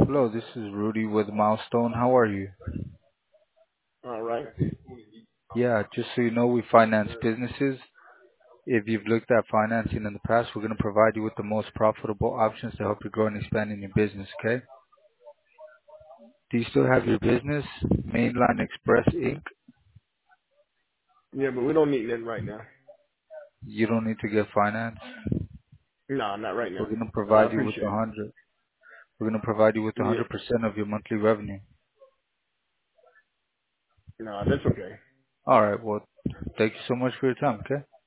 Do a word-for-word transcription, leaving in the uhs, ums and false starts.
Hello, this is Rudy with Milestone. How are you? All right. Yeah, just so you know, we finance businesses. If you've looked at financing in the past, we're going to provide you with the most profitable options to help you grow and expand in your business, okay? Do you still have your business, Mainline Express Incorporated? Yeah, but we don't need that right now. You don't need to get financed. No, not right We're now. going to But I provide you with a appreciate it. hundred. We're going to provide you with a Yeah. hundred percent of your monthly revenue. No, that's okay. All right. Well, thank you so much for your time. Okay.